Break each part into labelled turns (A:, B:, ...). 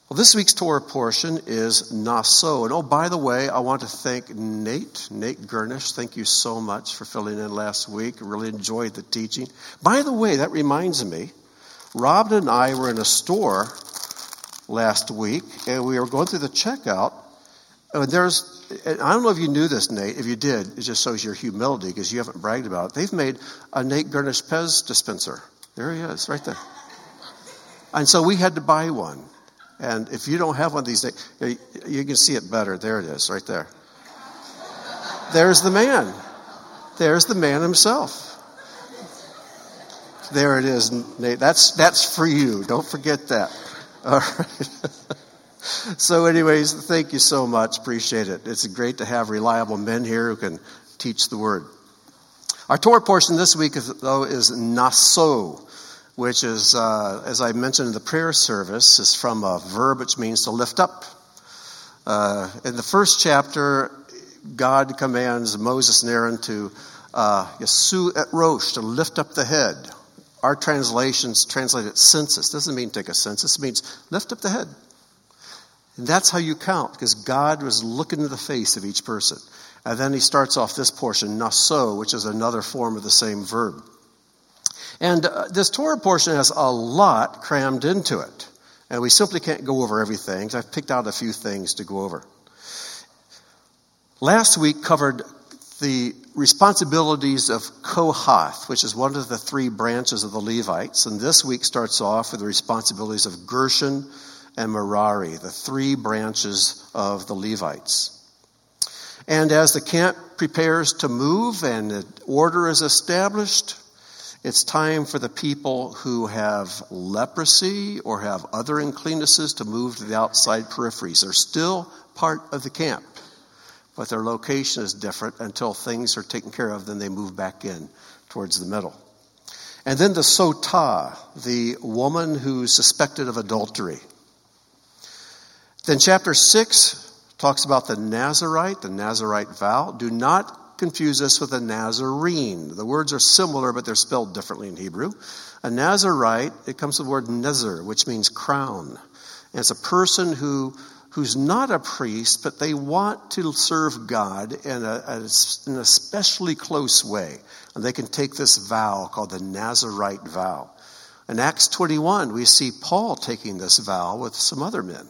A: Well, this week's Torah portion is Naso. And by the way, I want to thank Nate Gurnish. Thank you so much for filling in last week. I really enjoyed the teaching. By the way, that reminds me, Robin and I were in a store last week, and we were going through the checkout. And I don't know if you knew this, Nate. If you did, it just shows your humility because you haven't bragged about it. They've made a Nate Gurnish Pez dispenser. There he is, right there. And so we had to buy one. And if you don't have one of these, you can see it better. There it is, right there. There's the man. There's the man himself. There it is, Nate. That's for you. Don't forget that. All right. So anyways, thank you so much. Appreciate it. It's great to have reliable men here who can teach the word. Our Torah portion this week, though, is Naso, which is, as I mentioned in the prayer service, is from a verb which means to lift up. In the first chapter, God commands Moses and Aaron to yasu et rosh, to lift up the head. Our translations translate it census. Doesn't mean take a census. It means lift up the head. And that's how you count, because God was looking into the face of each person. And then he starts off this portion, Naso, which is another form of the same verb. And this Torah portion has a lot crammed into it. And we simply can't go over everything. So I've picked out a few things to go over. Last week covered the responsibilities of Kohath, which is one of the three branches of the Levites. And this week starts off with the responsibilities of Gershon and Merari, the three branches of the Levites. And as the camp prepares to move and the order is established, it's time for the people who have leprosy or have other uncleannesses to move to the outside peripheries. They're still part of the camp, but their location is different until things are taken care of. Then they move back in towards the middle. And then the Sotah, the woman who's suspected of adultery. Then chapter 6 talks about the Nazarite vow. Do not confuse this with a Nazarene. The words are similar, but they're spelled differently in Hebrew. A Nazarite, it comes from the word nezer, which means crown. And it's a person who's not a priest, but they want to serve God in an especially close way. And they can take this vow called the Nazarite vow. In Acts 21, we see Paul taking this vow with some other men.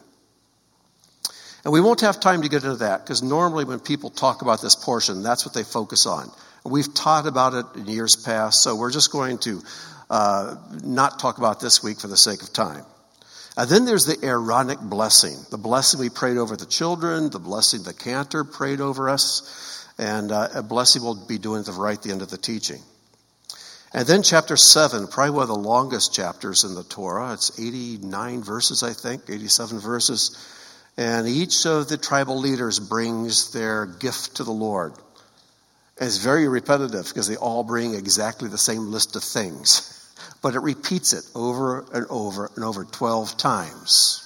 A: And we won't have time to get into that, because normally when people talk about this portion, that's what they focus on. And we've taught about it in years past, so we're just going to not talk about this week for the sake of time. And then there's the Aaronic blessing, the blessing we prayed over the children, the blessing the cantor prayed over us, and a blessing we'll be doing right at the end of the teaching. And then chapter 7, probably one of the longest chapters in the Torah. It's 89 verses, I think, 87 verses. And each of the tribal leaders brings their gift to the Lord. And it's very repetitive because they all bring exactly the same list of things. But it repeats it over and over and over 12 times.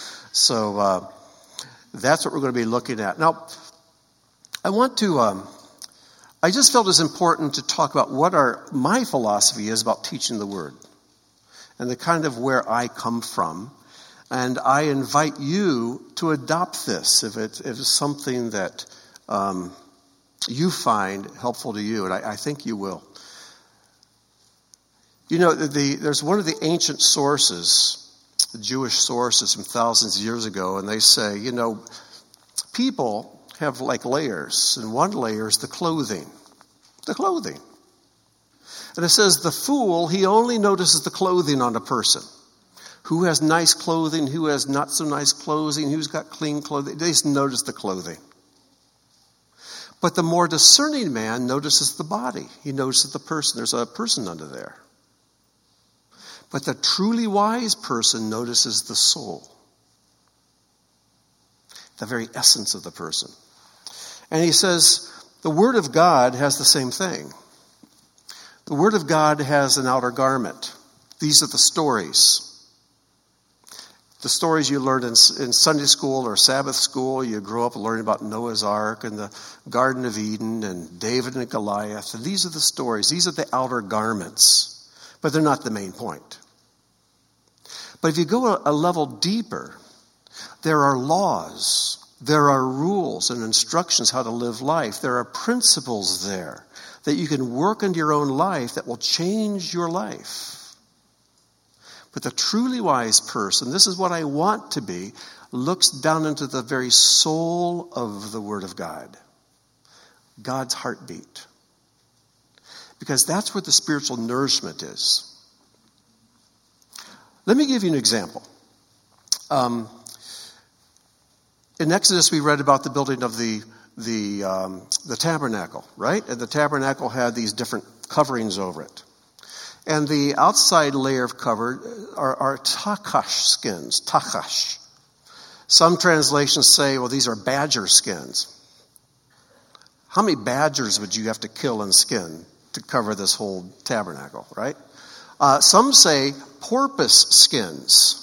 A: So that's what we're going to be looking at. Now, I just felt it was important to talk about what my philosophy is about teaching the Word. And the kind of where I come from. And I invite you to adopt this if it's something that you find helpful to you, and I think you will. You know, there's one of the ancient sources, the Jewish sources from thousands of years ago, and they say, you know, people have like layers, and one layer is the clothing. The clothing. And it says the fool, he only notices the clothing on a person. Who has nice clothing, who has not so nice clothing, who's got clean clothing. They just notice the clothing. But the more discerning man notices the body. He notices the person. There's a person under there. But the truly wise person notices the soul. The very essence of the person. And he says, the Word of God has the same thing. The Word of God has an outer garment. These are the stories. The stories you learned in Sunday school or Sabbath school. You grew up learning about Noah's Ark and the Garden of Eden and David and Goliath. And these are the stories. These are the outer garments. But they're not the main point. But if you go a level deeper, There are laws. There are rules and instructions how to live life. There are principles there that you can work into your own life that will change your life. But the truly wise person, this is what I want to be, looks down into the very soul of the Word of God. God's heartbeat. Because that's where the spiritual nourishment is. Let me give you an example. In Exodus, we read about the building of the tabernacle, right? And the tabernacle had these different coverings over it. And the outside layer of cover are takash skins, takash. Some translations say, well, these are badger skins. How many badgers would you have to kill and skin to cover this whole tabernacle, right? Some say porpoise skins.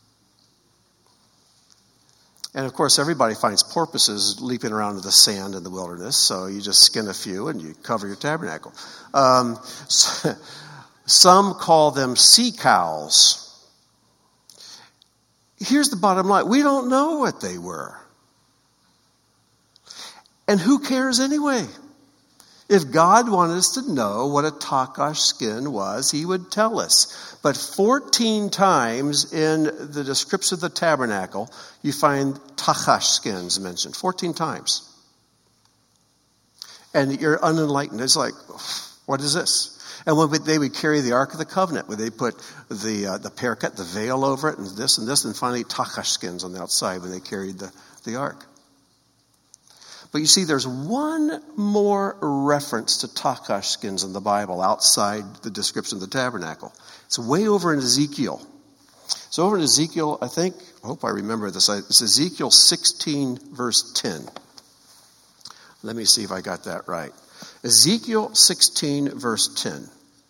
A: And of course, everybody finds porpoises leaping around in the sand in the wilderness, so you just skin a few and you cover your tabernacle. Some call them sea cows. Here's the bottom line. We don't know what they were. And who cares anyway? If God wanted us to know what a takash skin was, he would tell us. But 14 times in the description of the tabernacle, you find takash skins mentioned. 14 times. And you're unenlightened. It's like, what is this? And when they would carry the Ark of the Covenant, where they put the parapet, the veil over it, and this, and finally takash skins on the outside when they carried the Ark. But you see, there's one more reference to takash skins in the Bible outside the description of the tabernacle. It's way over in Ezekiel. So over in Ezekiel, I hope I remember this. It's Ezekiel 16, verse 10. Let me see if I got that right. Ezekiel 16, verse 10.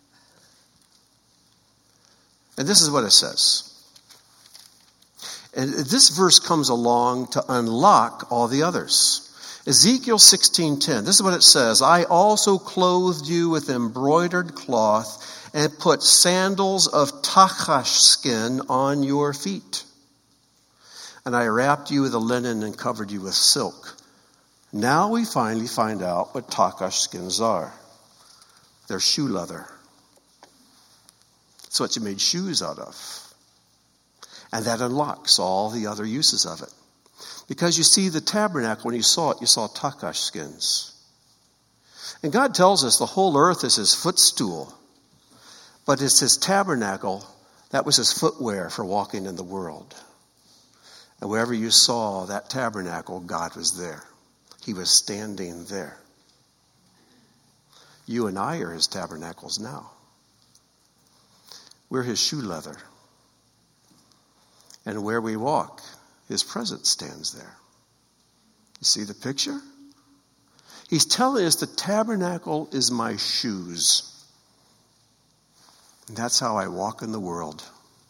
A: And this is what it says. And this verse comes along to unlock all the others. Ezekiel 16:10. This is what it says. I also clothed you with embroidered cloth and put sandals of takash skin on your feet. And I wrapped you with a linen and covered you with silk. Now we finally find out what takash skins are. They're shoe leather. It's what you made shoes out of. And that unlocks all the other uses of it. Because you see, the tabernacle, when you saw it, you saw takash skins. And God tells us the whole earth is his footstool. But it's his tabernacle, that was his footwear for walking in the world. And wherever you saw that tabernacle, God was there. He was standing there. You and I are his tabernacles now. We're his shoe leather. And where we walk, his presence stands there. You see the picture? He's telling us the tabernacle is my shoes. And that's how I walk in the world.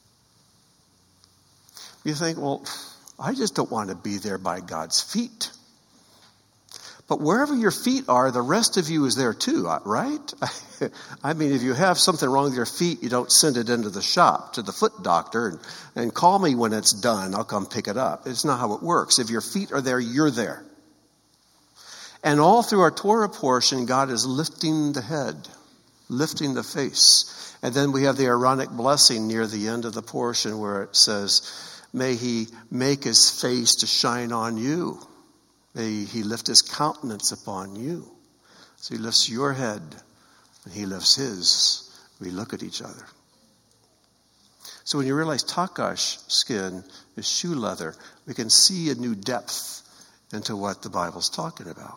A: You think, well, I just don't want to be there by God's feet. But wherever your feet are, the rest of you is there too, right? I mean, if you have something wrong with your feet, you don't send it into the shop to the foot doctor and call me when it's done. I'll come pick it up. It's not how it works. If your feet are there, you're there. And all through our Torah portion, God is lifting the head, lifting the face. And then we have the Aaronic blessing near the end of the portion where it says, may he make his face to shine on you. May he lift his countenance upon you. So he lifts your head and he lifts his. We look at each other. So when you realize takash skin is shoe leather, we can see a new depth into what the Bible's talking about.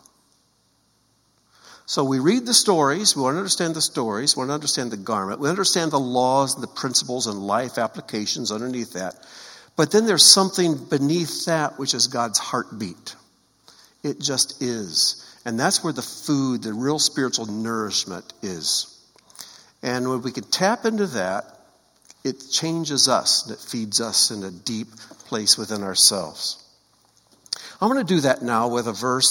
A: So we read the stories. We want to understand the stories. We want to understand the garment. We understand the laws and the principles and life applications underneath that. But then there's something beneath that, which is God's heartbeat. It just is. And that's where the food, the real spiritual nourishment is. And when we can tap into that, it changes us and it feeds us in a deep place within ourselves. I'm going to do that now with a verse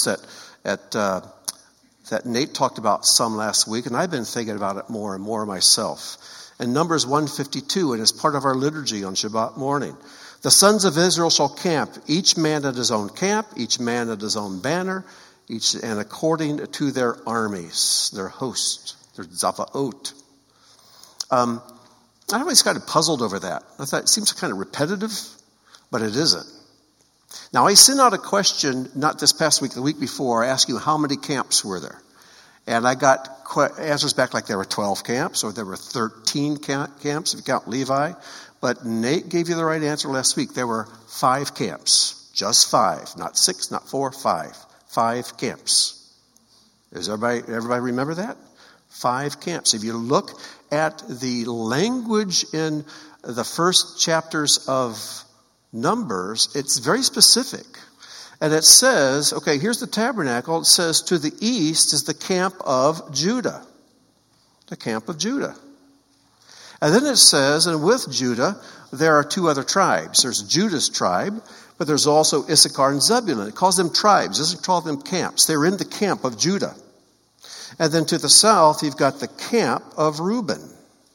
A: that Nate talked about some last week, and I've been thinking about it more and more myself. In Numbers 152, and it's part of our liturgy on Shabbat morning. The sons of Israel shall camp, each man at his own camp, each man at his own banner, and according to their armies, their host, their zavaot. I always kind of puzzled over that. I thought it seems kind of repetitive, but it isn't. Now, I sent out a question, not this past week, the week before, asking how many camps were there. And I got answers back like there were 12 camps, or there were 13 camps if you count Levi. But Nate gave you the right answer last week. There were 5 camps. Just 5. Not 6, not 4, 5. 5 camps. Does everybody remember that? 5 camps. If you look at the language in the first chapters of Numbers, it's very specific. And it says, okay, here's the tabernacle. It says, to the east is the camp of Judah. The camp of Judah. And then it says, and with Judah, there are 2 other tribes. There's Judah's tribe, but there's also Issachar and Zebulun. It calls them tribes. It doesn't call them camps. They're in the camp of Judah. And then to the south, you've got the camp of Reuben.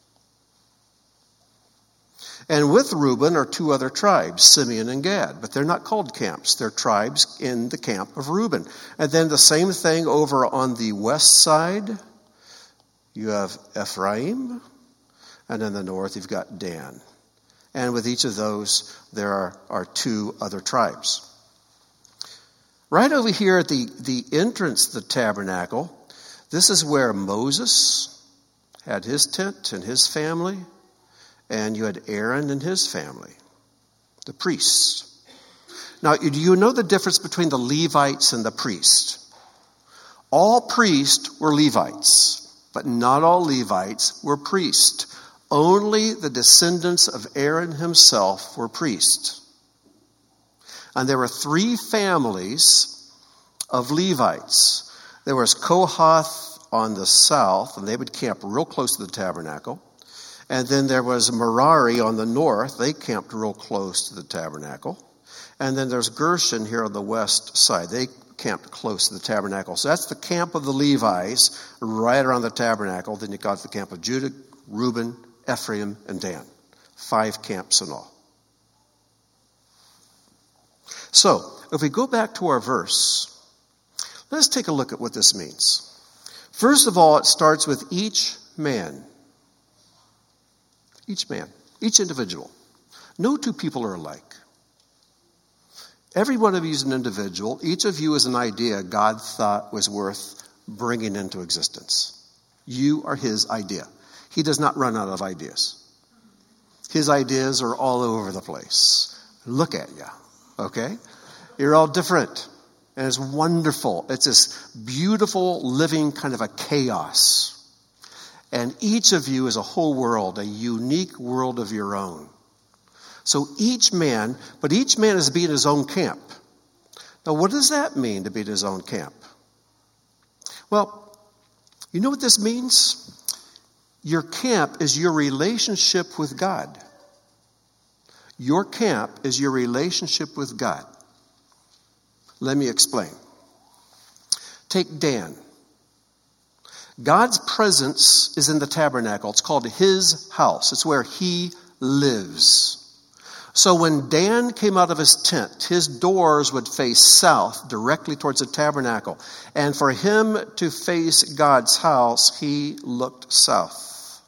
A: And with Reuben are 2 other tribes, Simeon and Gad. But they're not called camps. They're tribes in the camp of Reuben. And then the same thing over on the west side. You have Ephraim. And in the north, you've got Dan. And with each of those, there are 2 other tribes. Right over here at the entrance to the tabernacle, this is where Moses had his tent and his family. And you had Aaron and his family, the priests. Now, do you know the difference between the Levites and the priests? All priests were Levites, but not all Levites were priests. Only the descendants of Aaron himself were priests. And there were 3 families of Levites. There was Kohath on the south, and they would camp real close to the tabernacle. And then there was Merari on the north. They camped real close to the tabernacle. And then there's Gershon here on the west side. They camped close to the tabernacle. So that's the camp of the Levites right around the tabernacle. Then you got the camp of Judah, Reuben, Ephraim, and Dan. 5 camps in all. So, if we go back to our verse, let's take a look at what this means. First of all, it starts with each man. Each man, each individual. No 2 people are alike. Every one of you is an individual. Each of you is an idea God thought was worth bringing into existence. You are his idea. He does not run out of ideas. His ideas are all over the place. Look at you, okay? You're all different. And it's wonderful. It's this beautiful living kind of a chaos. And each of you is a whole world, a unique world of your own. So each man is being his own camp. Now, what does that mean to be in his own camp? Well, you know what this means? Your camp is your relationship with God. Your camp is your relationship with God. Let me explain. Take Dan. God's presence is in the tabernacle. It's called his house. It's where he lives. So when Dan came out of his tent, his doors would face south, directly towards the tabernacle. And for him to face God's house, he looked south.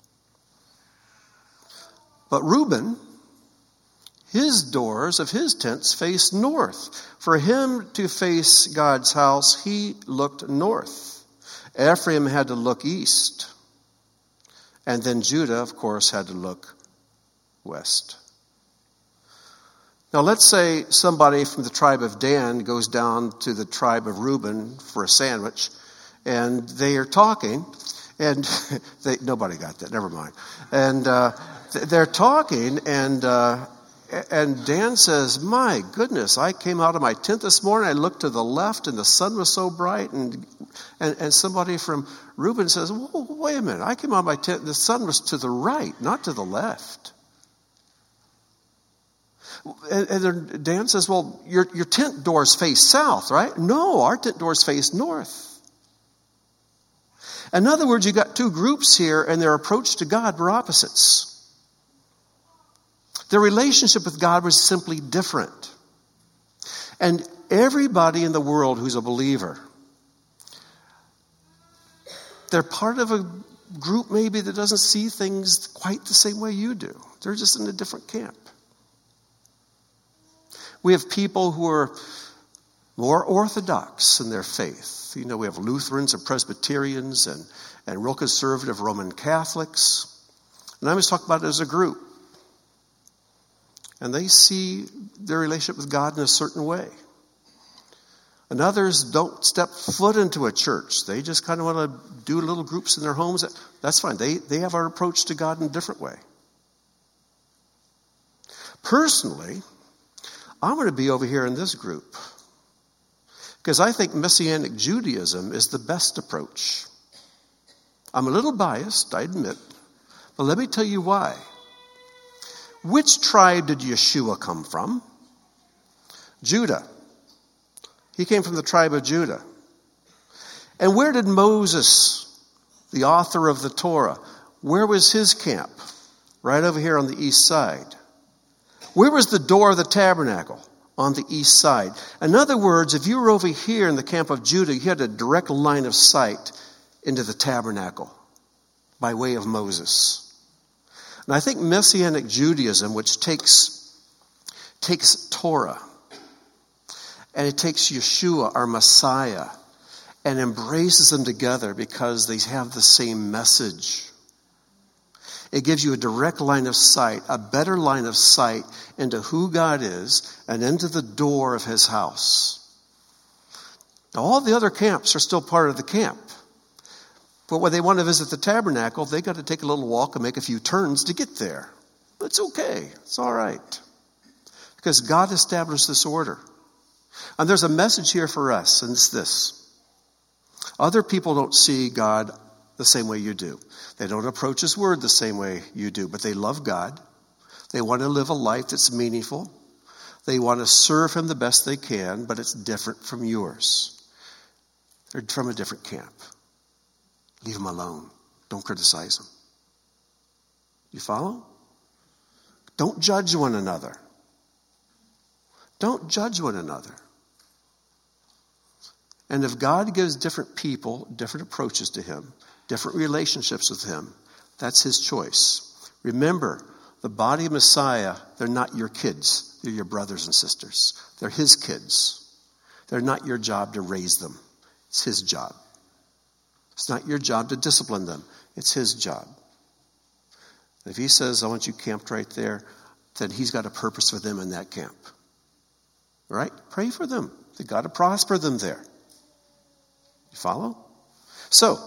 A: But Reuben, his doors of his tents faced north. For him to face God's house, he looked north. Ephraim had to look east. And then Judah, of course, had to look west. Now, let's say somebody from the tribe of Dan goes down to the tribe of Reuben for a sandwich, and they are talking, and nobody got that, never mind. And they're talking, and Dan says, my goodness, I came out of my tent this morning, I looked to the left, and the sun was so bright, and somebody from Reuben says, whoa, wait a minute, I came out of my tent, the sun was to the right, not to the left. And then Dan says, well, your tent doors face south, right? No, our tent doors face north. In other words, you got 2 groups here, and their approach to God were opposites. Their relationship with God was simply different. And everybody in the world who's a believer, they're part of a group maybe that doesn't see things quite the same way you do. They're just in a different camp. We have people who are more orthodox in their faith. You know, we have Lutherans and Presbyterians and real conservative Roman Catholics. And I'm just talking about it as a group. And they see their relationship with God in a certain way. And others don't step foot into a church. They just kind of want to do little groups in their homes. That's fine. They have our approach to God in a different way. Personally, I'm going to be over here in this group because I think Messianic Judaism is the best approach. I'm a little biased, I admit, but let me tell you why. Which tribe did Yeshua come from? Judah. He came from the tribe of Judah. And where did Moses, the author of the Torah, where was his camp? Right over here on the east side. Where was the door of the tabernacle? On the east side. In other words, if you were over here in the camp of Judah, you had a direct line of sight into the tabernacle by way of Moses. And I think Messianic Judaism, which takes Torah, and it takes Yeshua, our Messiah, and embraces them together because they have the same message. It gives you a direct line of sight, a better line of sight into who God is and into the door of his house. Now, all the other camps are still part of the camp. But when they want to visit the tabernacle, they got to take a little walk and make a few turns to get there. It's okay. It's all right. Because God established this order. And there's a message here for us, and it's this. Other people don't see God the same way you do. They don't approach his word the same way you do, but they love God. They want to live a life that's meaningful. They want to serve him the best they can, but it's different from yours. They're from a different camp. Leave them alone. Don't criticize them. You follow? Don't judge one another. Don't judge one another. And if God gives different people different approaches to him, different relationships with him, that's his choice. Remember, the body of Messiah, they're not your kids. They're your brothers and sisters. They're his kids. They're not your job to raise them. It's his job. It's not your job to discipline them. It's his job. If he says, I want you camped right there, then he's got a purpose for them in that camp. Right? Pray for them. That God to prosper them there. You follow? So,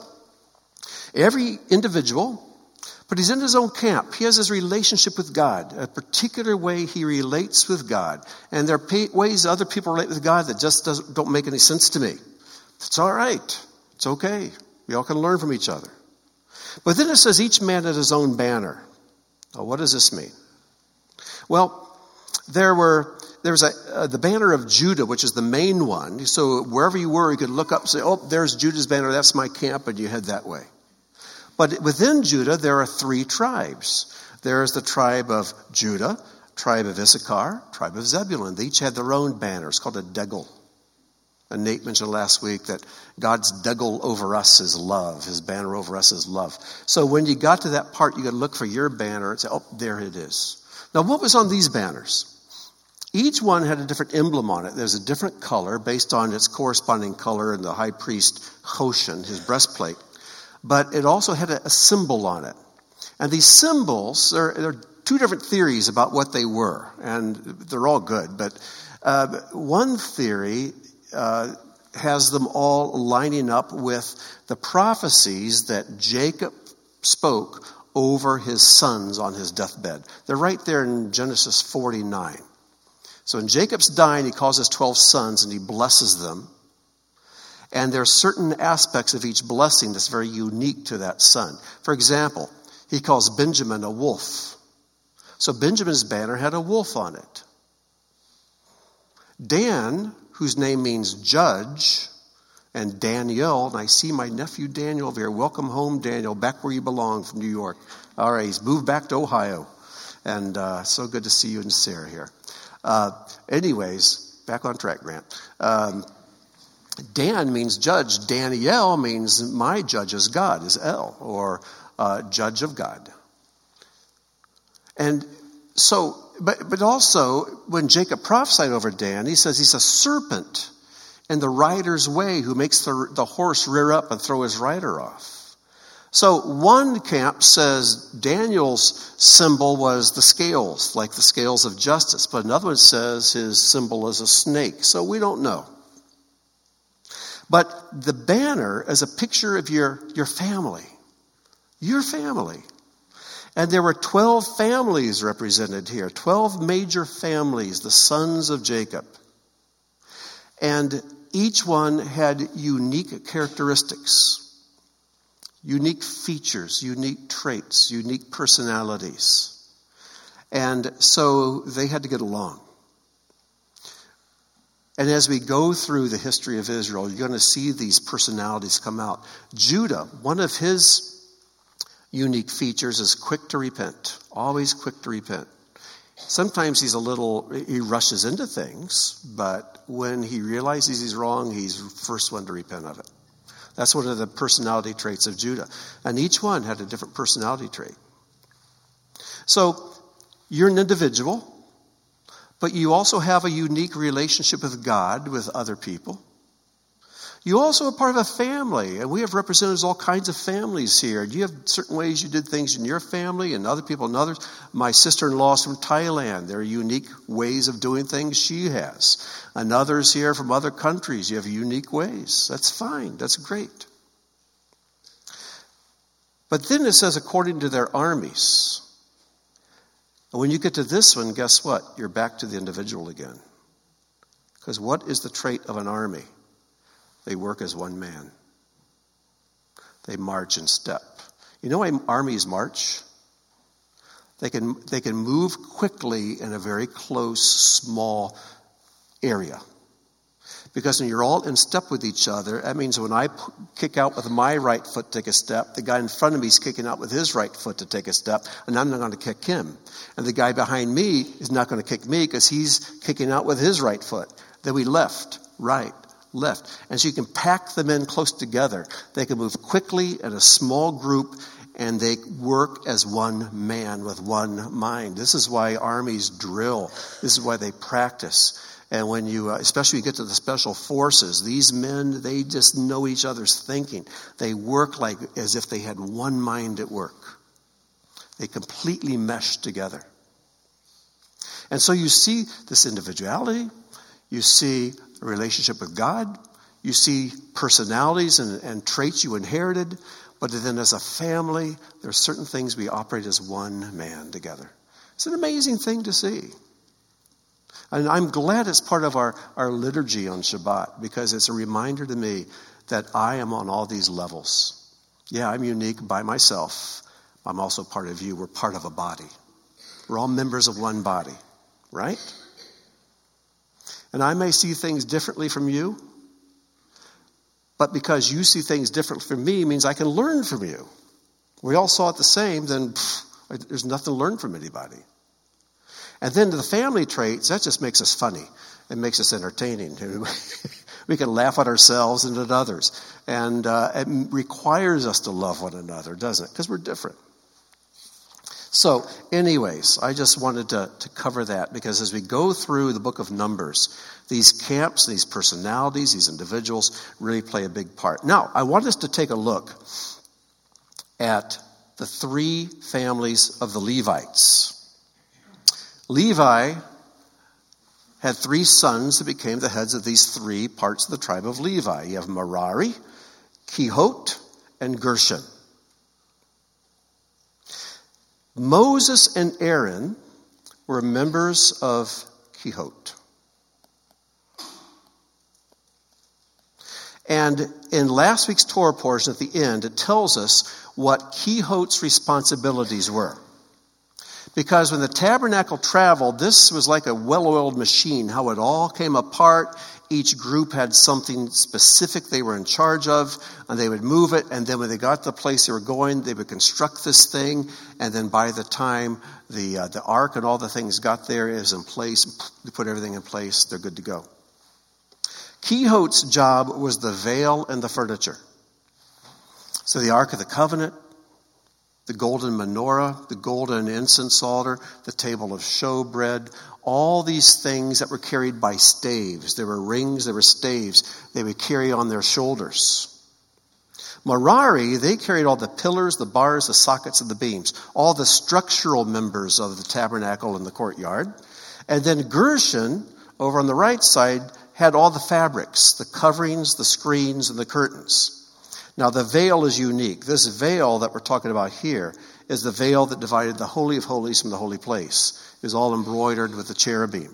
A: every individual, but he's in his own camp. He has his relationship with God, a particular way he relates with God. And there are ways other people relate with God that just don't make any sense to me. It's all right. It's okay. We all can learn from each other. But then it says each man had his own banner. Now, what does this mean? Well, there was the banner of Judah, which is the main one. So wherever you were, you could look up and say, oh, there's Judah's banner. That's my camp, and you head that way. But within Judah, there are 3 tribes. There's the tribe of Judah, tribe of Issachar, tribe of Zebulun. They each had their own banner. It's called a degel. And Nate mentioned last week that God's degel over us is love. His banner over us is love. So when you got to that part, you got to look for your banner and say, oh, there it is. Now, what was on these banners? Each one had a different emblem on it. There's a different color based on its corresponding color in the high priest Hoshen, his breastplate. But it also had a symbol on it. And these symbols, there are 2 different theories about what they were. And they're all good. But one theory has them all lining up with the prophecies that Jacob spoke over his sons on his deathbed. They're right there in Genesis 49. So when Jacob's dying, he calls his 12 sons and he blesses them. And there are certain aspects of each blessing that's very unique to that son. For example, he calls Benjamin a wolf. So Benjamin's banner had a wolf on it. Dan, whose name means judge, and Daniel, and I see my nephew Daniel over here. Welcome home, Daniel, back where you belong from New York. All right, he's moved back to Ohio. And so good to see you and Sarah here. Anyways, back on track, Grant. Dan means judge. Daniel means my judge is God, is El, or judge of God. And so, but also, when Jacob prophesied over Dan, he says he's a serpent in the rider's way who makes the horse rear up and throw his rider off. So one camp says Daniel's symbol was the scales, like the scales of justice. But another one says his symbol is a snake. So we don't know. But the banner is a picture of your family. Your family. And there were 12 families represented here. 12 major families, the sons of Jacob. And each one had unique characteristics, unique features, unique traits, unique personalities. And so they had to get along. And as we go through the history of Israel, you're going to see these personalities come out. Judah, one of his unique features is quick to repent, always quick to repent. Sometimes he rushes into things, but when he realizes he's wrong, he's the first one to repent of it. That's one of the personality traits of Judah. And each one had a different personality trait. So you're an individual, but you also have a unique relationship with God, with other people. You also are part of a family, and we have representatives of all kinds of families here. You have certain ways you did things in your family and other people in others. My sister-in-law is from Thailand. There are unique ways of doing things she has. And others here from other countries, you have unique ways. That's fine. That's great. But then it says, according to their armies. And when you get to this one, guess what? You're back to the individual again. Because what is the trait of an army? They work as one man. They march in step. You know why armies march? They can move quickly in a very close, small area. Because when you're all in step with each other, that means when I kick out with my right foot to take a step, the guy in front of me is kicking out with his right foot to take a step, and I'm not going to kick him. And the guy behind me is not going to kick me because he's kicking out with his right foot. Then we left, right, left. And so you can pack them in close together. They can move quickly in a small group, and they work as one man with one mind. This is why armies drill. This is why they practice. And when you, especially when you get to the special forces, these men, they just know each other's thinking. They work like as if they had one mind at work. They completely mesh together. And so you see this individuality. You see a relationship with God. You see personalities and traits you inherited. But then as a family, there are certain things we operate as one man together. It's an amazing thing to see. And I'm glad it's part of our liturgy on Shabbat, because it's a reminder to me that I am on all these levels. Yeah, I'm unique by myself. I'm also part of you. We're part of a body. We're all members of one body, right? And I may see things differently from you, but because you see things differently from me means I can learn from you. We all saw it the same, then there's nothing to learn from anybody. And then the family traits, that just makes us funny. It makes us entertaining. We can laugh at ourselves and at others. And it requires us to love one another, doesn't it? Because we're different. So anyways, I just wanted to cover that, because as we go through the book of Numbers, these camps, these personalities, these individuals really play a big part. Now, I want us to take a look at the three families of the Levites. Levi had three sons who became the heads of these three parts of the tribe of Levi. You have Merari, Kehoth, and Gershon. Moses and Aaron were members of Kehoth. And in last week's Torah portion at the end, it tells us what Kehoth's responsibilities were. Because when the tabernacle traveled, this was like a well-oiled machine, how it all came apart Each group had something specific they were in charge of, and they would move it, and then when they got to the place they were going, they would construct this thing, and then by the time the ark and all the things got there, it was in place, they put everything in place, they're good to go. Kehot's job was the veil and the furniture. So the Ark of the Covenant, the golden menorah, the golden incense altar, the table of showbread, all these things that were carried by staves. There were rings, there were staves they would carry on their shoulders. Merari, they carried all the pillars, the bars, the sockets, and the beams, all the structural members of the tabernacle and the courtyard. And then Gershon, over on the right side, had all the fabrics, the coverings, the screens, and the curtains. Now, the veil is unique. This veil that we're talking about here is the veil that divided the Holy of Holies from the holy place. It was all embroidered with the cherubim.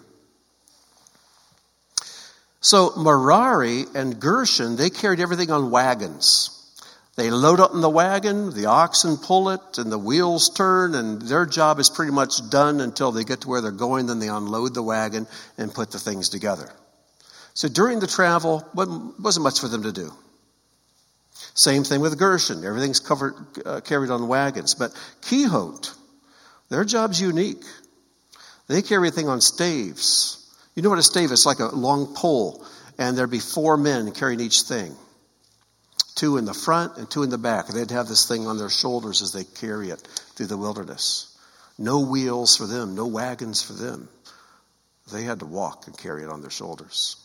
A: So Merari and Gershon, they carried everything on wagons. They load up in the wagon, the oxen pull it, and the wheels turn, and their job is pretty much done until they get to where they're going. Then they unload the wagon and put the things together. So during the travel, wasn't much for them to do. Same thing with Gershon. Everything's carried on wagons. But Kehot, their job's unique. They carry everything on staves. You know what a stave is? It's like a long pole. And there'd be 4 men carrying each thing. 2 in the front and 2 in the back. They'd have this thing on their shoulders as they carry it through the wilderness. No wheels for them. No wagons for them. They had to walk and carry it on their shoulders.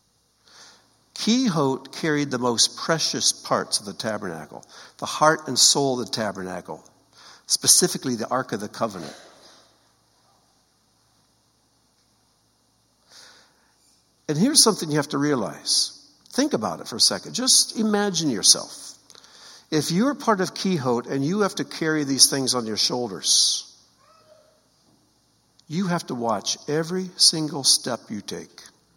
A: Kehot carried the most precious parts of the tabernacle, the heart and soul of the tabernacle, specifically the Ark of the Covenant. And here's something you have to realize. Think about it for a second. Just imagine yourself. If you're part of Kehot and you have to carry these things on your shoulders, you have to watch every single step you take.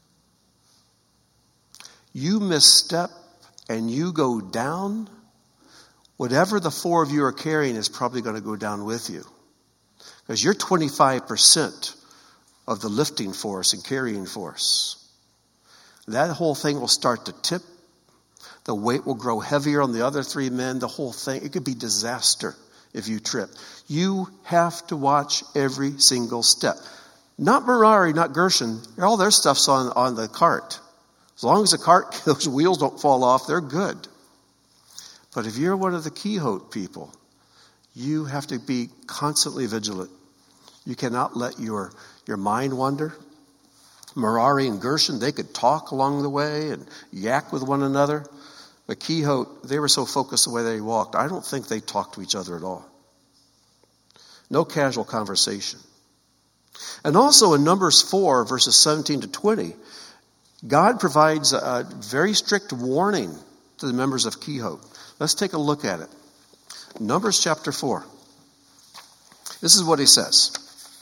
A: You misstep and you go down, whatever the 4 of you are carrying is probably going to go down with you. Because you're 25% of the lifting force and carrying force. That whole thing will start to tip. The weight will grow heavier on the other 3 men. The whole thing, it could be disaster if you trip. You have to watch every single step. Not Merari, not Gershon. All their stuff's on the cart. As long as the cart, those wheels don't fall off, they're good. But if you're one of the Kehot people, you have to be constantly vigilant. You cannot let your mind wander. Merari and Gershon, they could talk along the way and yak with one another. But Kehot, they were so focused the way they walked, I don't think they talked to each other at all. No casual conversation. And also in Numbers 4, verses 17 to 20, God provides a very strict warning to the members of Kehot. Let's take a look at it. Numbers chapter 4. This is what he says.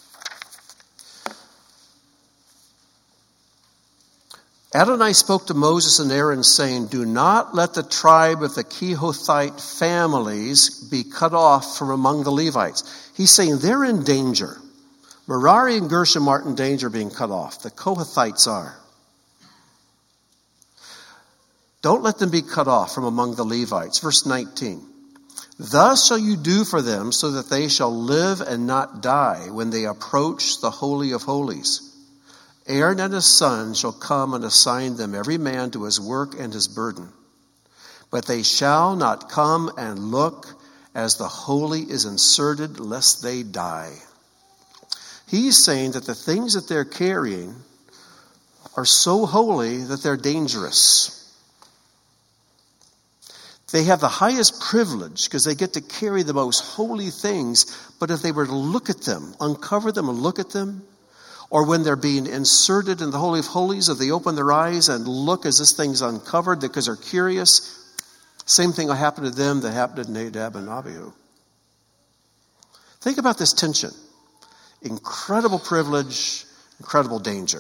A: Adonai spoke to Moses and Aaron, saying, "Do not let the tribe of the Kehothite families be cut off from among the Levites." He's saying they're in danger. Merari and Gershon aren't in danger of being cut off. The Kohathites are. Don't let them be cut off from among the Levites. Verse 19. "Thus shall you do for them, so that they shall live and not die when they approach the Holy of Holies. Aaron and his sons shall come and assign them every man to his work and his burden. But they shall not come and look as the holy is inserted, lest they die." He's saying that the things that they're carrying are so holy that they're dangerous. They have the highest privilege because they get to carry the most holy things. But if they were to look at them, uncover them and look at them, or when they're being inserted in the Holy of Holies, if they open their eyes and look as this thing's uncovered because they're curious, same thing will happen to them that happened to Nadab and Abihu. Think about this tension. Incredible privilege, incredible danger.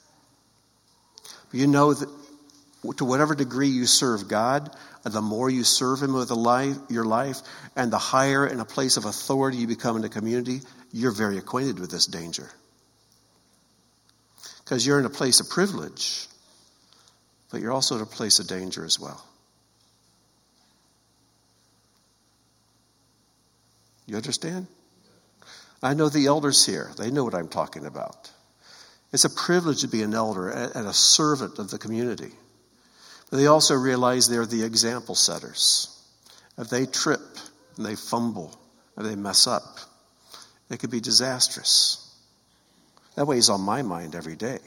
A: You know that to whatever degree you serve God, the more you serve Him with your life, and the higher in a place of authority you become in the community, you're very acquainted with this danger. Because you're in a place of privilege. but you're also at a place of danger as well. You understand? I know the elders here. They know what I'm talking about. It's a privilege to be an elder and a servant of the community. But they also realize they're the example setters. If they trip and they fumble and they mess up, it could be disastrous. That weighs on my mind every day.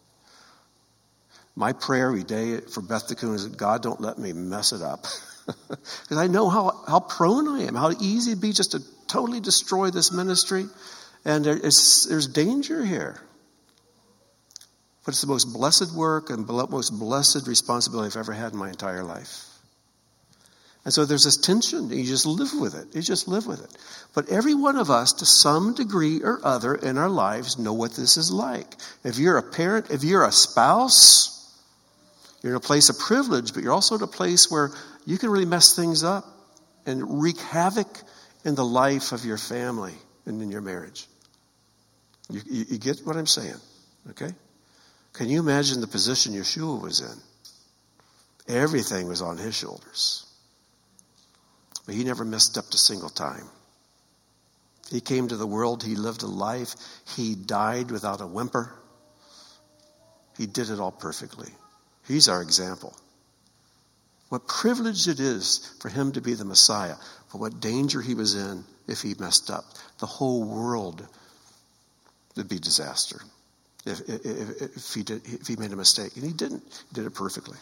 A: My prayer every day for Beth Tikkun is that God don't let me mess it up. Because I know how prone I am, how easy it'd be just to totally destroy this ministry. And there's danger here. But it's the most blessed work and most blessed responsibility I've ever had in my entire life. And so there's this tension. You just live with it. You just live with it. But every one of us, to some degree or other in our lives, know what this is like. If you're a parent, if you're a spouse, you're in a place of privilege, but you're also in a place where you can really mess things up and wreak havoc in the life of your family and in your marriage. You get what I'm saying, okay? Can you imagine the position Yeshua was in? Everything was on his shoulders. But he never misstepped a single time. He came to the world. He lived a life. He died without a whimper. He did it all perfectly. He's our example. What privilege it is for him to be the Messiah. But what danger he was in if he messed up. The whole world would be disaster if he made a mistake. And he didn't. He did it perfectly.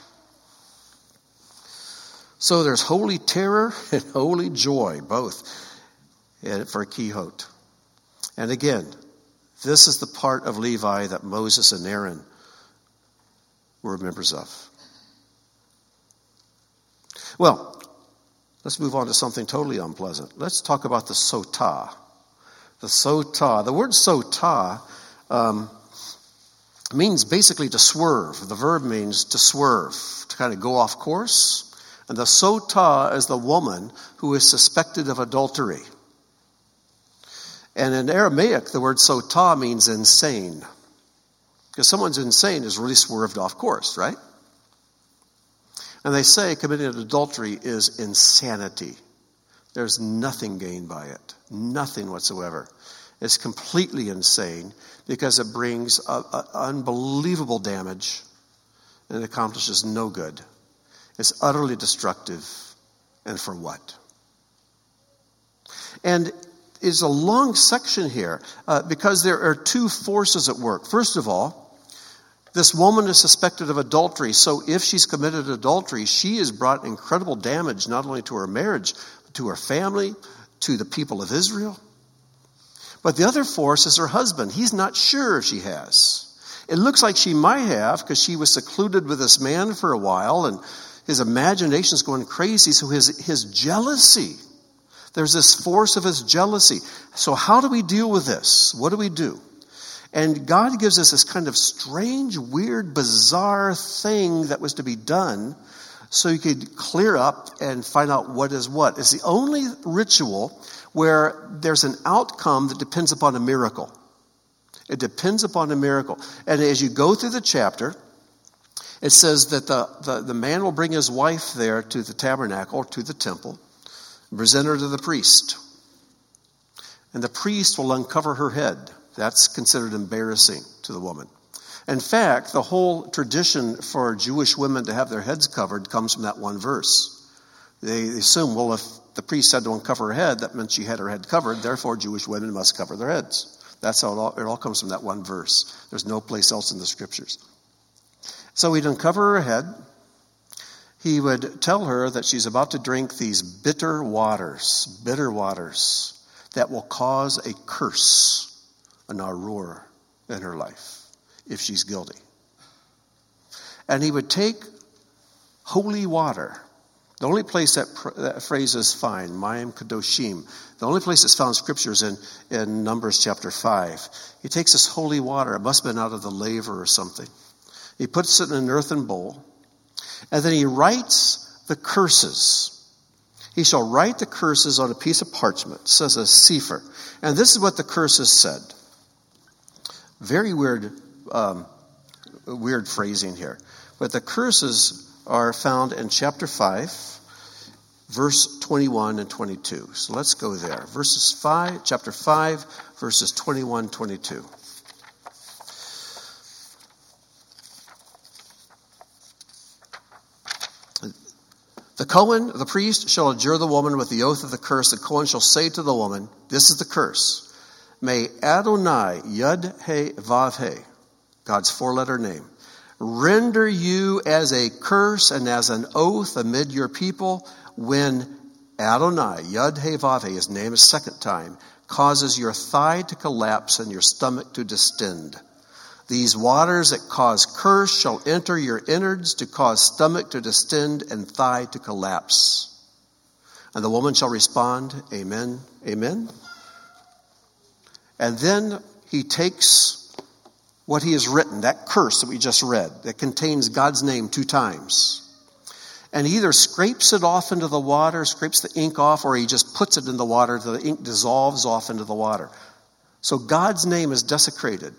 A: So there's holy terror and holy joy, both, for Kehot. And again, this is the part of Levi that Moses and Aaron were members of. Well, let's move on to something totally unpleasant. Let's talk about the sotah. The sotah. The word sotah means basically to swerve. The verb means to swerve, to kind of go off course. And the sotah is the woman who is suspected of adultery. And in Aramaic, the word sotah means insane. Because someone's insane is really swerved off course, right? And they say committing adultery is insanity. There's nothing gained by it. Nothing whatsoever. It's completely insane because it brings unbelievable damage and it accomplishes no good. It's utterly destructive. And for what? And it's a long section here because there are two forces at work. First of all, this woman is suspected of adultery. So if she's committed adultery, she has brought incredible damage not only to her marriage, but to her family, to the people of Israel. But the other force is her husband. He's not sure if she has. It looks like she might have because she was secluded with this man for a while and his imagination's going crazy. So his jealousy, there's this force of his jealousy. So how do we deal with this? What do we do? And God gives us this kind of strange, weird, bizarre thing that was to be done so you could clear up and find out what is what. It's the only ritual where there's an outcome that depends upon a miracle. It depends upon a miracle. And as you go through the chapter, it says that the man will bring his wife there to the tabernacle, to the temple, and present her to the priest. And the priest will uncover her head. That's considered embarrassing to the woman. In fact, the whole tradition for Jewish women to have their heads covered comes from that one verse. They assume, well, if the priest said to uncover her head, that meant she had her head covered. Therefore, Jewish women must cover their heads. That's how it all comes from that one verse. There's no place else in the scriptures. So he'd uncover her head. He would tell her that she's about to drink these bitter waters that will cause a curse, an arur, in her life if she's guilty. And he would take holy water. The only place that phrase is found, Mayim Kadoshim, the only place it's found in Scripture is in Numbers chapter 5. He takes this holy water. It must have been out of the laver or something. He puts it in an earthen bowl. And then he writes the curses. He shall write the curses on a piece of parchment. It says a sefer. And this is what the curses said. Very weird phrasing here. But the curses are found in chapter 5, verse 21 and 22. So let's go there. Chapter 5, verses 21, 22. The Cohen, the priest, shall adjure the woman with the oath of the curse. The Cohen shall say to the woman, this is the curse. May Adonai, Yud He Vav He, God's four-letter name, render you as a curse and as an oath amid your people when Adonai, Yud He Vav He, his name is second time, causes your thigh to collapse and your stomach to distend. These waters that cause curse shall enter your innards to cause stomach to distend and thigh to collapse. And the woman shall respond, Amen, Amen. And then he takes what he has written, that curse that we just read, that contains God's name 2 times. And he either scrapes it off into the water, scrapes the ink off, or he just puts it in the water so the ink dissolves off into the water. So God's name is desecrated.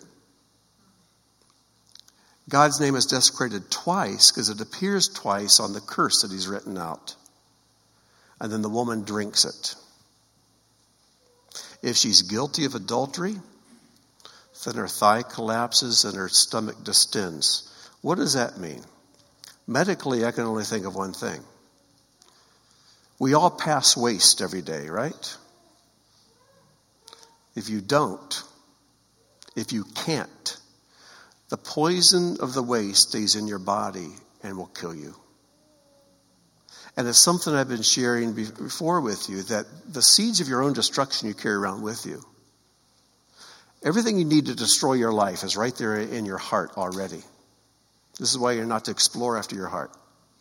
A: God's name is desecrated twice because it appears twice on the curse that he's written out. And then the woman drinks it. If she's guilty of adultery, then her thigh collapses and her stomach distends. What does that mean? Medically, I can only think of one thing. We all pass waste every day, right? If you don't, if you can't, the poison of the waste stays in your body and will kill you. And it's something I've been sharing before with you, that the seeds of your own destruction you carry around with you. Everything you need to destroy your life is right there in your heart already. This is why you're not to explore after your heart.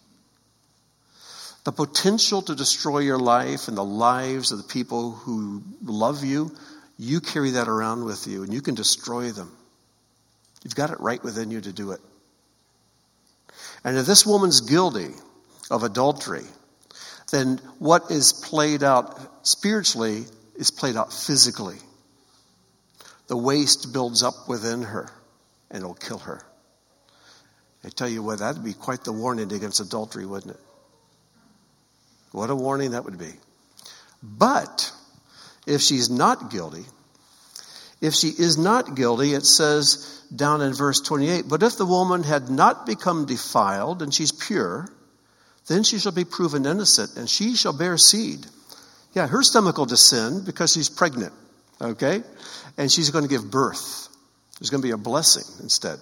A: The potential to destroy your life and the lives of the people who love you, you carry that around with you and you can destroy them. You've got it right within you to do it. And if this woman's guilty of adultery, then what is played out spiritually is played out physically. The waste builds up within her and it'll kill her. I tell you what, that'd be quite the warning against adultery, wouldn't it? What a warning that would be. But if she's not guilty, if she is not guilty, it says down in verse 28, but if the woman had not become defiled and she's pure, then she shall be proven innocent and she shall bear seed. Yeah, her stomach will descend because she's pregnant, okay? And she's going to give birth. There's going to be a blessing instead.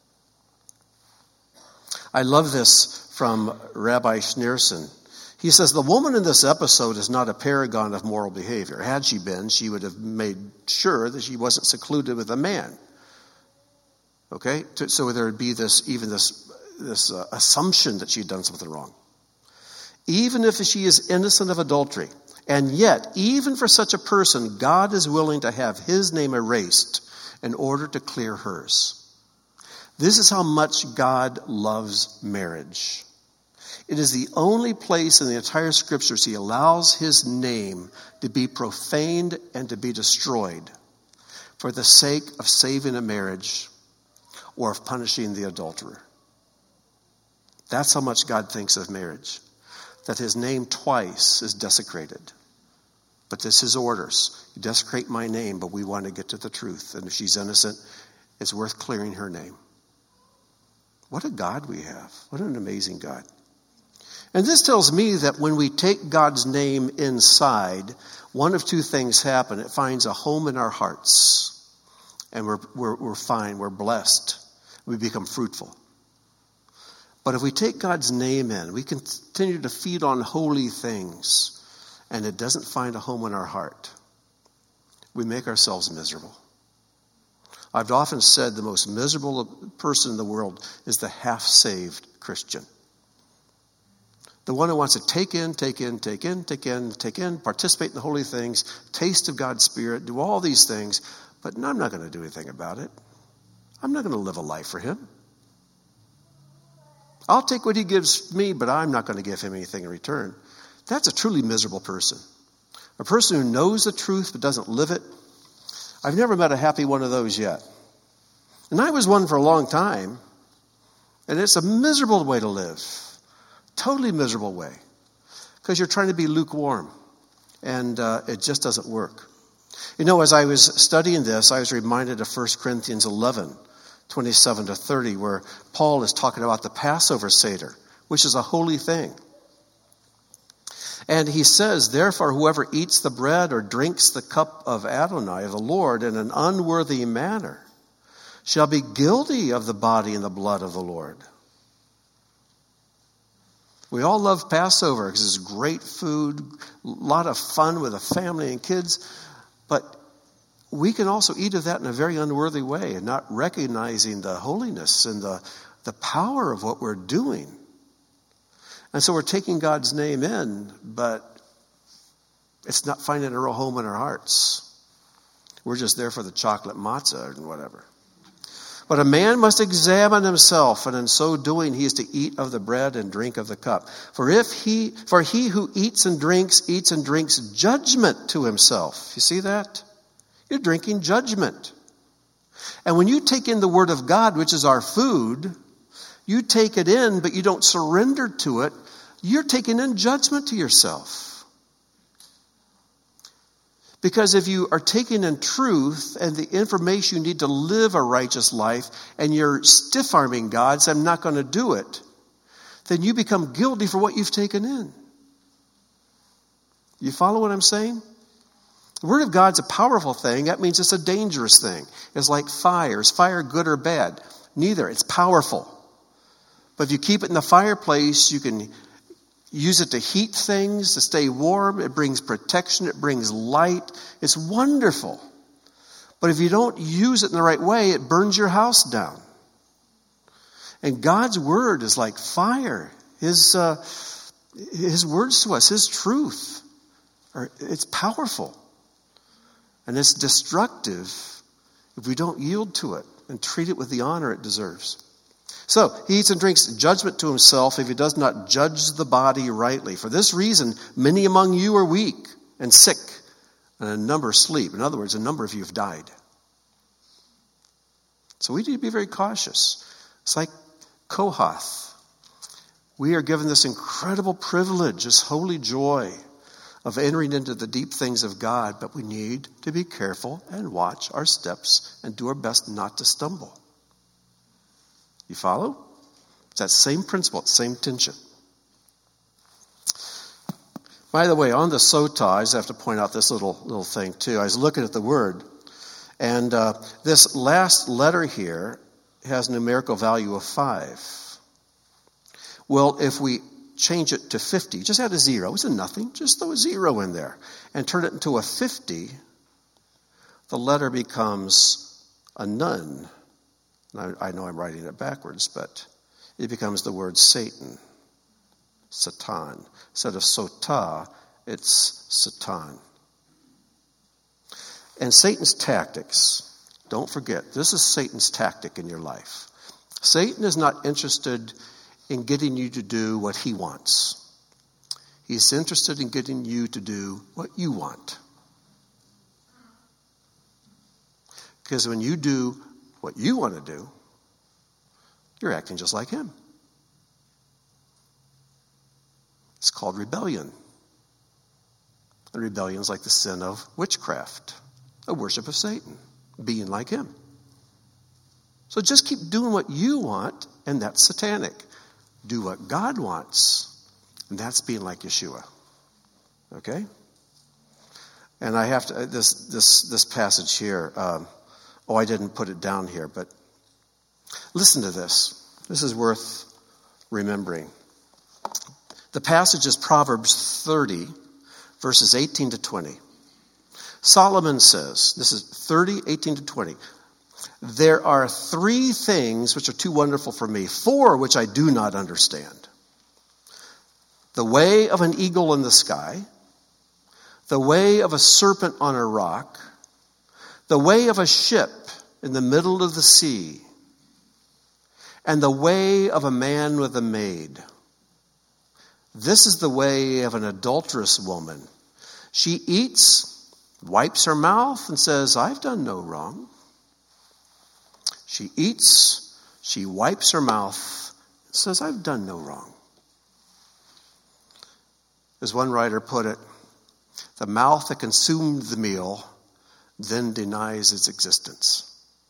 A: I love this from Rabbi Schneerson. He says, the woman in this episode is not a paragon of moral behavior. Had she been, she would have made sure that she wasn't secluded with a man. Okay? So there would be this assumption that she'd done something wrong. Even if she is innocent of adultery. And yet, even for such a person, God is willing to have his name erased in order to clear hers. This is how much God loves marriage. It is the only place in the entire scriptures he allows his name to be profaned and to be destroyed for the sake of saving a marriage or of punishing the adulterer. That's how much God thinks of marriage. That his name twice is desecrated. But this is his orders. You desecrate my name, but we want to get to the truth. And if she's innocent, it's worth clearing her name. What a God we have. What an amazing God. And this tells me that when we take God's name inside, one of two things happen. It finds a home in our hearts. And we're fine. We're blessed. We become fruitful. But if we take God's name in, we continue to feed on holy things, and it doesn't find a home in our heart, we make ourselves miserable. I've often said the most miserable person in the world is the half-saved Christian. The one who wants to take in, participate in the holy things, taste of God's Spirit, do all these things, but I'm not going to do anything about it. I'm not going to live a life for him. I'll take what he gives me, but I'm not going to give him anything in return. That's a truly miserable person. A person who knows the truth but doesn't live it. I've never met a happy one of those yet. And I was one for a long time. And it's a miserable way to live. Totally miserable way. Because you're trying to be lukewarm. And it just doesn't work. You know, as I was studying this, I was reminded of 1 Corinthians 11, 27 to 30, where Paul is talking about the Passover Seder, which is a holy thing. And he says, therefore, whoever eats the bread or drinks the cup of Adonai, of the Lord, in an unworthy manner, shall be guilty of the body and the blood of the Lord. We all love Passover because it's great food, a lot of fun with a family and kids. But we can also eat of that in a very unworthy way and not recognizing the holiness and the power of what we're doing. And so we're taking God's name in, but it's not finding a real home in our hearts. We're just there for the chocolate matzah and whatever. But a man must examine himself, and in so doing he is to eat of the bread and drink of the cup. For he who eats and drinks judgment to himself. You see that? You're drinking judgment. And when you take in the Word of God, which is our food, you take it in, but you don't surrender to it, you're taking in judgment to yourself. Because if you are taking in truth and the information you need to live a righteous life, and you're stiff-arming God, saying, I'm not going to do it, then you become guilty for what you've taken in. You follow what I'm saying? The Word of God's a powerful thing. That means it's a dangerous thing. It's like fire. Is fire good or bad? Neither. It's powerful. But if you keep it in the fireplace, you can use it to heat things, to stay warm. It brings protection. It brings light. It's wonderful. But if you don't use it in the right way, it burns your house down. And God's Word is like fire. His words to us, His truth, it's powerful. And it's destructive if we don't yield to it and treat it with the honor it deserves. So, he eats and drinks judgment to himself if he does not judge the body rightly. For this reason, many among you are weak and sick, and a number sleep. In other words, a number of you have died. So we need to be very cautious. It's like Kohath. We are given this incredible privilege, this holy joy of entering into the deep things of God, but we need to be careful and watch our steps and do our best not to stumble. You follow? It's that same principle, same tension. By the way, on the sota, I just have to point out this little thing too. I was looking at the word, and this last letter here has a numerical value of 5. Well, if we change it to 50, just add a 0. It's a nothing. Just throw a 0 in there and turn it into a 50. The letter becomes a nun. I know I'm writing it backwards, but it becomes the word Satan, Satan. Instead of sota, it's Satan. And Satan's tactics, don't forget, this is Satan's tactic in your life. Satan is not interested in getting you to do what he wants. He's interested in getting you to do what you want. Because when you do what you want to do, you're acting just like him. It's called rebellion. And rebellion is like the sin of witchcraft, a worship of Satan, being like him. So just keep doing what you want, and that's satanic. Do what God wants, and that's being like Yeshua. Okay? And I have to, this passage here, I didn't put it down here, but listen to this. This is worth remembering. The passage is Proverbs 30, verses 18 to 20. Solomon says, this is 30, 18 to 20. There are 3 things which are too wonderful for me, 4 which I do not understand. The way of an eagle in the sky, the way of a serpent on a rock, the way of a ship in the middle of the sea, and the way of a man with a maid. This is the way of an adulterous woman. She eats, wipes her mouth, and says, I've done no wrong. She eats, she wipes her mouth, says, I've done no wrong. As one writer put it, the mouth that consumed the meal then denies its existence.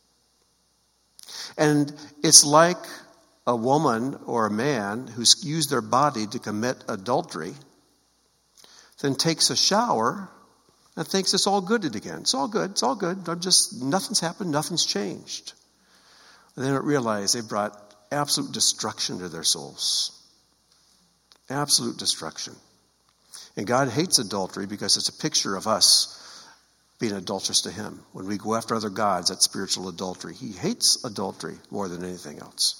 A: And it's like a woman or a man who's used their body to commit adultery, then takes a shower and thinks it's all good again. It's all good. Nothing's happened. Nothing's changed. And they don't realize they brought absolute destruction to their souls. Absolute destruction. And God hates adultery because it's a picture of us being adulterous to him. When we go after other gods, that's spiritual adultery. He hates adultery more than anything else.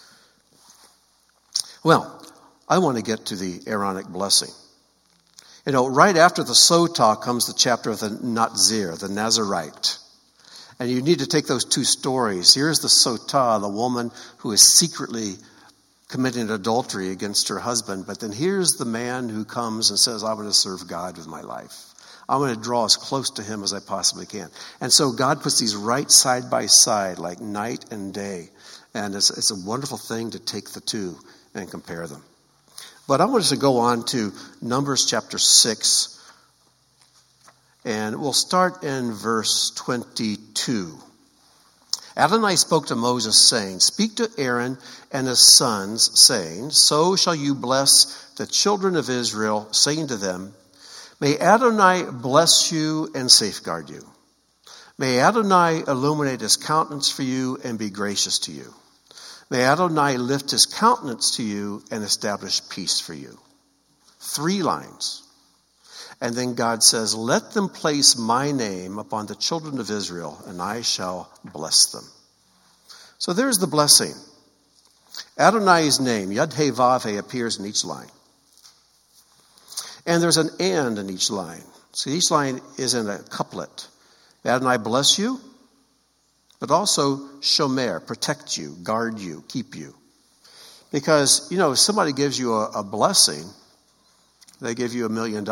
A: Well, I want to get to the Aaronic blessing. Right after the Sotah comes the chapter of the Nazir, the Nazirite. And you need to take those two stories. Here's the Sotah, the woman who is secretly committing adultery against her husband. But then here's the man who comes and says, I'm going to serve God with my life. I'm going to draw as close to him as I possibly can. And so God puts these right side by side, like night and day. And it's a wonderful thing to take the two and compare them. But I want us to go on to Numbers chapter 6. And we'll start in verse 22. Adonai spoke to Moses, saying, Speak to Aaron and his sons, saying, So shall you bless the children of Israel, saying to them, May Adonai bless you and safeguard you. May Adonai illuminate his countenance for you and be gracious to you. May Adonai lift his countenance to you and establish peace for you. 3 lines. And then God says, Let them place my name upon the children of Israel, and I shall bless them. So there's the blessing. Adonai's name, Yud-Heh-Vav-Heh, appears in each line. And there's an and in each line. So each line is in a couplet. Adonai bless you, but also shomer, protect you, guard you, keep you. Because, if somebody gives you a blessing, they give you $1 million,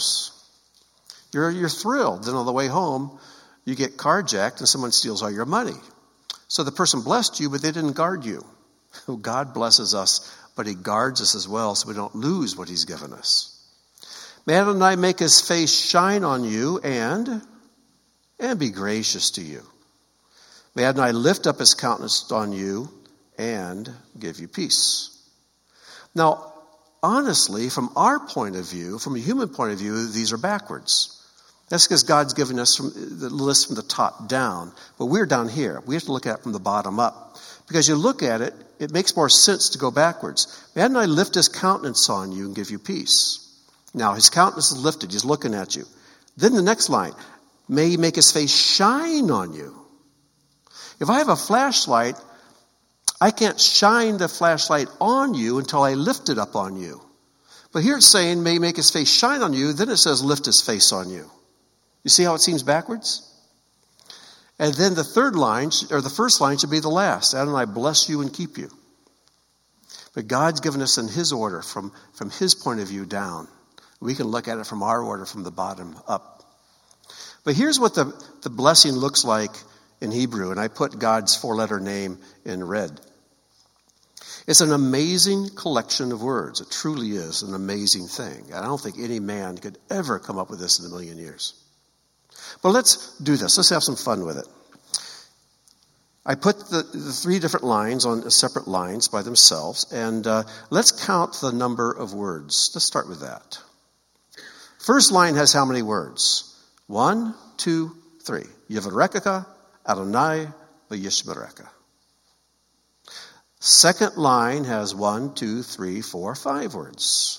A: you're thrilled. Then on the way home, you get carjacked and someone steals all your money. So the person blessed you, but they didn't guard you. God blesses us, but he guards us as well so we don't lose what he's given us. May Adonai make his face shine on you and be gracious to you. May Adonai lift up his countenance on you and give you peace. Now, honestly, from our point of view, from a human point of view, these are backwards. That's because God's given us the list from the top down, but we're down here. We have to look at it from the bottom up. Because you look at it, it makes more sense to go backwards. May Adonai lift his countenance on you and give you peace. Now, his countenance is lifted. He's looking at you. Then the next line, may he make his face shine on you. If I have a flashlight, I can't shine the flashlight on you until I lift it up on you. But here it's saying, may he make his face shine on you. Then it says, lift his face on you. You see how it seems backwards? And then the third line, or the first line, should be the last. Adonai bless you and keep you. But God's given us in his order, from his point of view down. We can look at it from our order, from the bottom up. But here's what the blessing looks like in Hebrew. And I put God's 4-letter name in red. It's an amazing collection of words. It truly is an amazing thing. I don't think any man could ever come up with this in a million years. But let's do this. Let's have some fun with it. I put the 3 different lines on separate lines by themselves. And let's count the number of words. Let's start with that. First line has how many words? 1, 2, 3. Yivarecha, Adonai, v'yishmerecha. Second line has 1, 2, 3, 4, 5 words.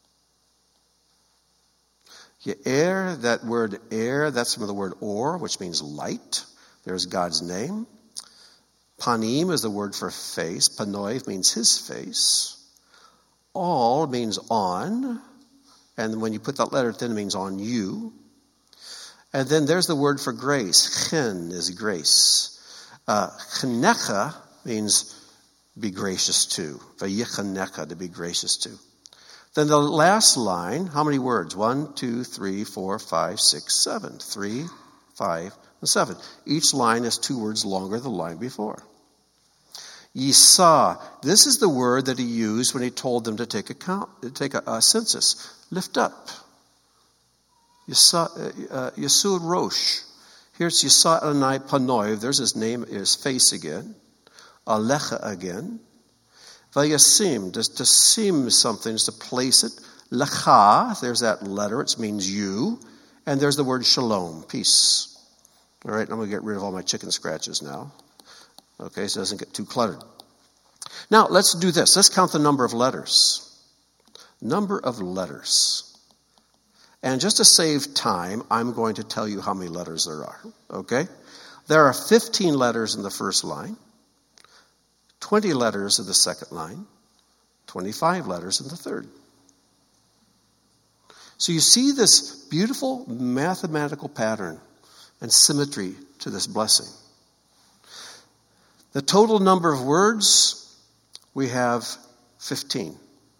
A: Ye'er, that word er, that's from the word or, which means light. There's God's name. Panim is the word for face. Panoi means his face. All means on. And when you put that letter at the end, it means on you. And then there's the word for grace. Chen is grace. Chenecha means be gracious to. Vayichanecha, to be gracious to. Then the last line, how many words? 1, 2, 3, 4, 5, 6, 7. 3, 5, and 7. Each line is 2 words longer than the line before. Yisa. This is the word that he used when he told them to take a census. Lift up. Yisud Rosh. Here's Yisa Adonai Panoi. There's his name, his face again. Alecha again. Vayasim. To sim something is to place it. Lecha. There's that letter. It means you. And there's the word shalom. Peace. All right, I'm going to get rid of all my chicken scratches now. Okay, so it doesn't get too cluttered. Now, let's do this. Let's count the number of letters. Number of letters. And just to save time, I'm going to tell you how many letters there are. Okay? There are 15 letters in the first line, 20 letters in the second line, 25 letters in the third. So you see this beautiful mathematical pattern and symmetry to this blessing. The total number of words, we have 15.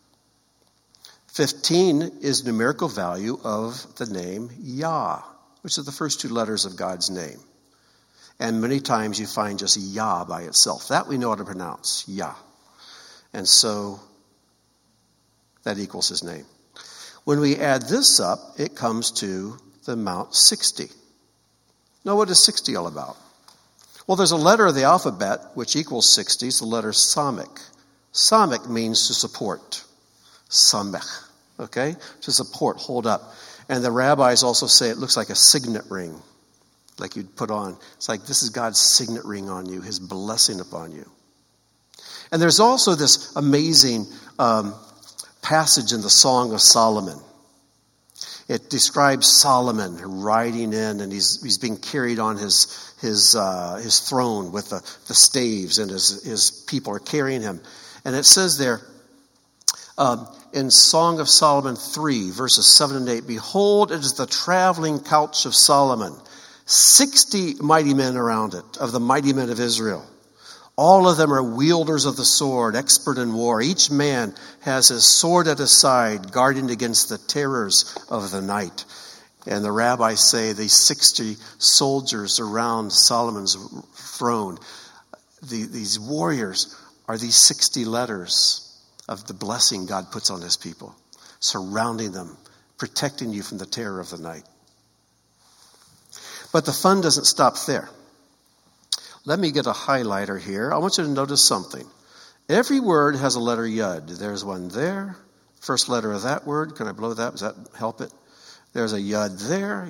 A: 15 is the numerical value of the name Yah, which is the first two letters of God's name. And many times you find just Yah by itself. That we know how to pronounce, Yah. And so that equals his name. When we add this up, it comes to the amount 60. Now, what is 60 all about? Well, there's a letter of the alphabet which equals 60. It's the letter Samech. Samech means to support. Samech. Okay? To support, hold up. And the rabbis also say it looks like a signet ring, like you'd put on. It's like this is God's signet ring on you, his blessing upon you. And there's also this amazing passage in the Song of Solomon. It describes Solomon riding in, and he's being carried on his throne with the staves, and his people are carrying him. And it says there in Song of Solomon 3, verses 7 and 8, "Behold, it is the traveling couch of Solomon, 60 mighty men around it, of the mighty men of Israel. All of them are wielders of the sword, expert in war. Each man has his sword at his side, guarding against the terrors of the night." And the rabbis say these 60 soldiers around Solomon's throne, these warriors are these 60 letters of the blessing God puts on his people, surrounding them, protecting you from the terror of the night. But the fun doesn't stop there. Let me get a highlighter here. I want you to notice something. Every word has a letter Yud. There's one there. First letter of that word. Can I blow that? Does that help it? There's a Yud there.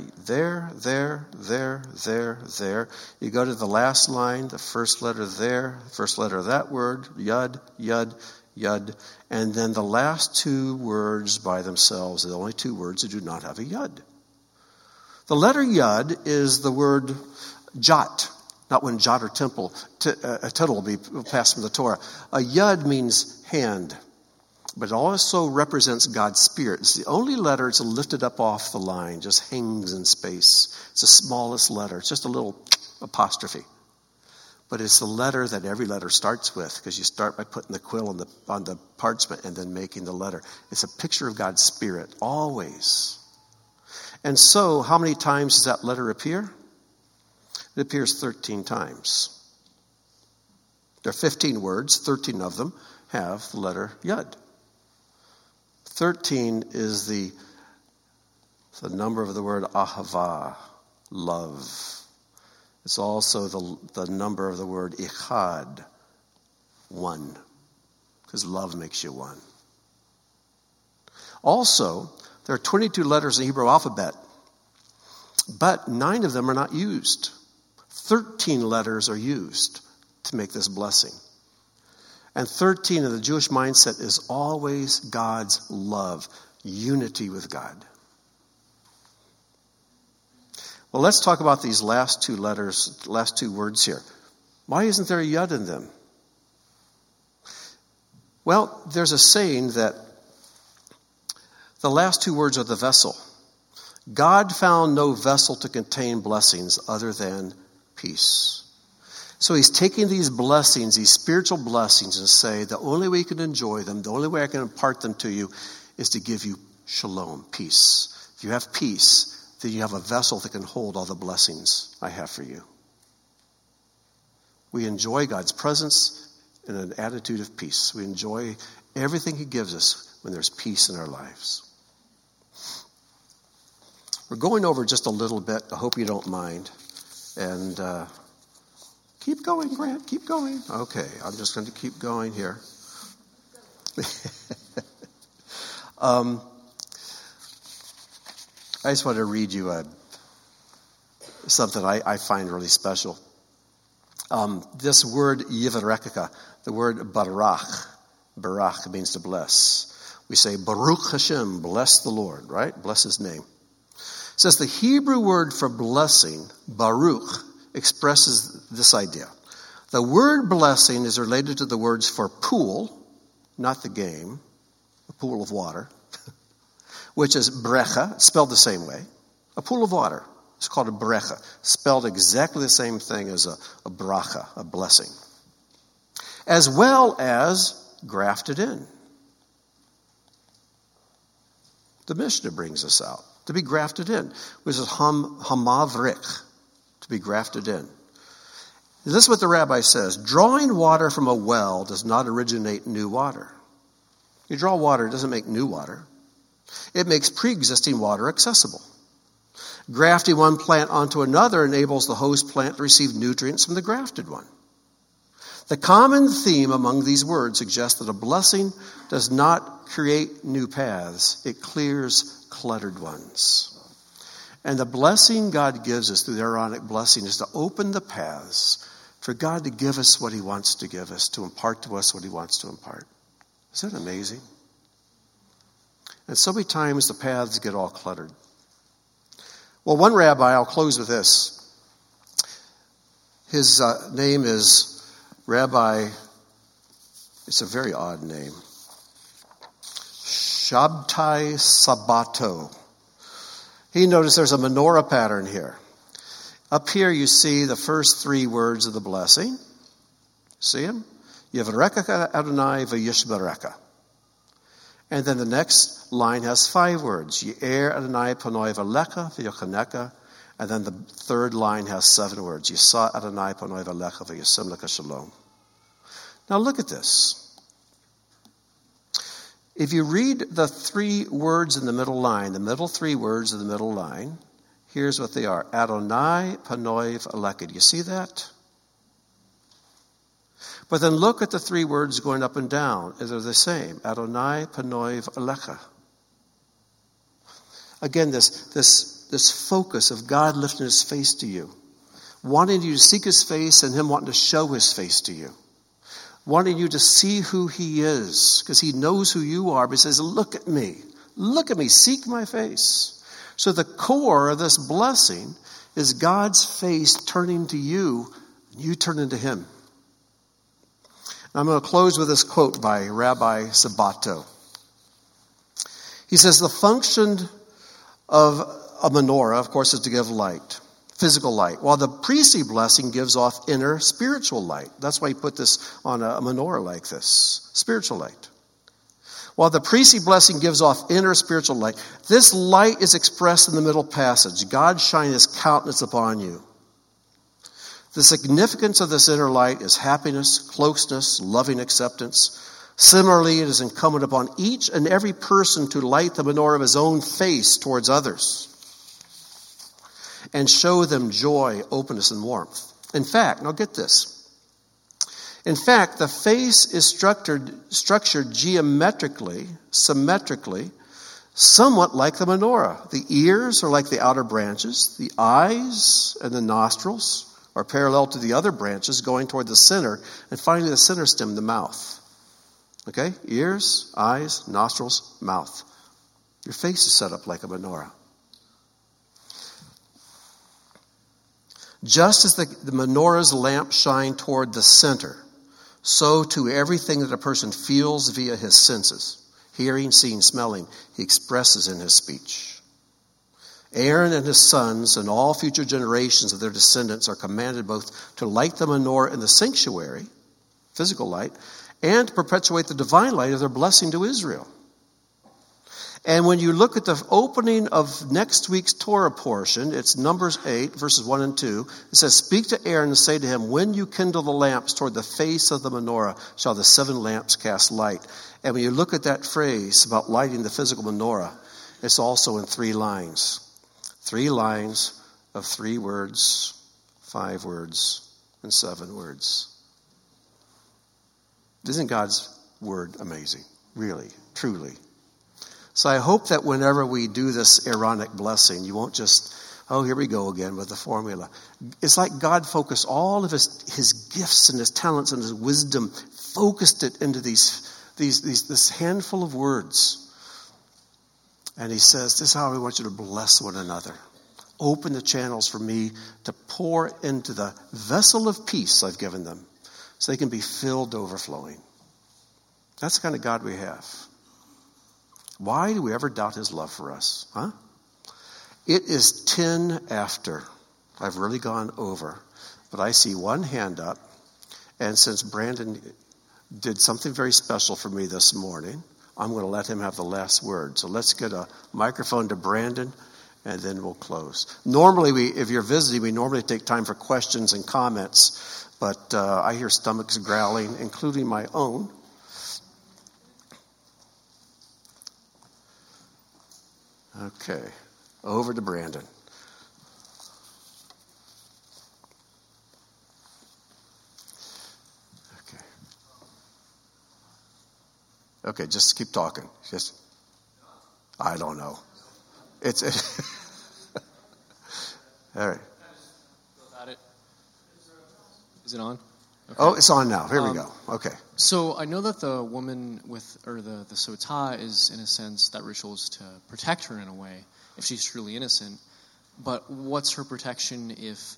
A: You go to the last line, the first letter there, first letter of that word, Yud, Yud, Yud. And then the last two words by themselves are the only two words that do not have a Yud. The letter Yud is the word Jot. Not when Jot or a tittle will be passed from the Torah. A Yud means hand, but it also represents God's Spirit. It's the only letter that's lifted up off the line, just hangs in space. It's the smallest letter. It's just a little apostrophe. But it's the letter that every letter starts with, because you start by putting the quill on the parchment and then making the letter. It's a picture of God's Spirit, always. And so, how many times does that letter appear? It appears 13 times. There are 15 words. 13 of them have the letter Yud. 13 is the number of the word Ahava, love. It's also the number of the word Ichad, one, because love makes you one. Also, there are 22 letters in the Hebrew alphabet, but 9 of them are not used. 13 letters are used to make this blessing. And 13 in the Jewish mindset is always God's love, unity with God. Well, let's talk about these last two letters, last two words here. Why isn't there a Yud in them? Well, there's a saying that the last two words are the vessel. God found no vessel to contain blessings other than peace. So he's taking these blessings, these spiritual blessings, and say the only way you can enjoy them, the only way I can impart them to you is to give you shalom, peace. If you have peace, then you have a vessel that can hold all the blessings I have for you. We enjoy God's presence in an attitude of peace. We enjoy everything he gives us when there's peace in our lives. We're going over just a little bit. I hope you don't mind. And keep going, Grant. Keep going. Okay, I'm just going to keep going here. I just want to read you something I find really special. This word yivarekka, the word barach means to bless. We say Baruch Hashem, bless the Lord, right? Bless his name. It says the Hebrew word for blessing, baruch, expresses this idea. The word blessing is related to the words for pool, not the game, a pool of water, which is brecha, spelled the same way. A pool of water. It's called a brecha, spelled exactly the same thing as a bracha, a blessing. As well as grafted in. The Mishnah brings us out. To be grafted in, which is hamavrik, to be grafted in. This is what the rabbi says. Drawing water from a well does not originate new water. You draw water, it doesn't make new water. It makes pre-existing water accessible. Grafting one plant onto another enables the host plant to receive nutrients from the grafted one. The common theme among these words suggests that a blessing does not create new paths. It clears cluttered ones. And the blessing God gives us through the Aaronic blessing is to open the paths for God to give us what he wants to give us, to impart to us what he wants to impart. Isn't that amazing? And so many times the paths get all cluttered. Well, one rabbi, I'll close with this. His name is Rabbi, it's a very odd name, Shabtai Sabato. He noticed there's a menorah pattern here. Up here you see the first three words of the blessing. See them? Yivarekka Adonai v'yishbareka. And then the next line has 5 words. Ye'er Adonai panoi v'lecha v'yochaneka. And then the third line has 7 words. Yisa Adonai panoi v'lecha v'yasim leka shalom. Now look at this. If you read the 3 words in the middle line, the middle 3 words of the middle line, here's what they are. Adonai panoi v'lecha. Do you see that? But then look at the 3 words going up and down. They're the same. Adonai panoi v'lecha. Again, this focus of God lifting his face to you. Wanting you to seek his face and him wanting to show his face to you. Wanting you to see who he is. Because he knows who you are. But he says, look at me. Look at me. Seek my face. So the core of this blessing is God's face turning to you. And you turning to him. I'm going to close with this quote by Rabbi Sabato. He says, the function of a menorah, of course, is to give light, physical light, while the priestly blessing gives off inner spiritual light. That's why he put this on a menorah like this, spiritual light. While the priestly blessing gives off inner spiritual light, this light is expressed in the middle passage. God shine his countenance upon you. The significance of this inner light is happiness, closeness, loving acceptance. Similarly, it is incumbent upon each and every person to light the menorah of his own face towards others and show them joy, openness, and warmth. In fact, now get this. In fact, the face is structured geometrically, symmetrically, somewhat like the menorah. The ears are like the outer branches. The eyes and the nostrils are parallel to the other branches going toward the center, and finally the center stem, the mouth. Okay? Ears, eyes, nostrils, mouth. Your face is set up like a menorah. Just as the menorah's lamp shine toward the center, so to everything that a person feels via his senses, hearing, seeing, smelling, he expresses in his speech. Aaron and his sons and all future generations of their descendants are commanded both to light the menorah in the sanctuary, physical light, and to perpetuate the divine light of their blessing to Israel. And when you look at the opening of next week's Torah portion, it's Numbers 8, verses 1 and 2. It says, "Speak to Aaron and say to him, when you kindle the lamps toward the face of the menorah, shall the 7 lamps cast light." And when you look at that phrase about lighting the physical menorah, it's also in 3 lines. 3 lines of 3 words, 5 words, and 7 words. Isn't God's word amazing? Really, truly. So I hope that whenever we do this Aaronic blessing, you won't just, oh, here we go again with the formula. It's like God focused all of his gifts and his talents and his wisdom, focused it into this handful of words. And he says, this is how I want you to bless one another. Open the channels for me to pour into the vessel of peace I've given them so they can be filled to overflowing. That's the kind of God we have. Why do we ever doubt his love for us? Huh? It is 10 after. I've really gone over. But I see one hand up. And since Brandon did something very special for me this morning, I'm going to let him have the last word. So let's get a microphone to Brandon, and then we'll close. Normally, if you're visiting, we normally take time for questions and comments. But I hear stomachs growling, including my own. Okay, over to Brandon. Okay, just keep talking. I don't know. It's all right.
B: Got it. Is it on? Okay.
A: Oh, it's on now. Here we go. Okay.
B: So I know that the woman the sotah is, in a sense, that ritual is to protect her in a way, if she's truly innocent. But what's her protection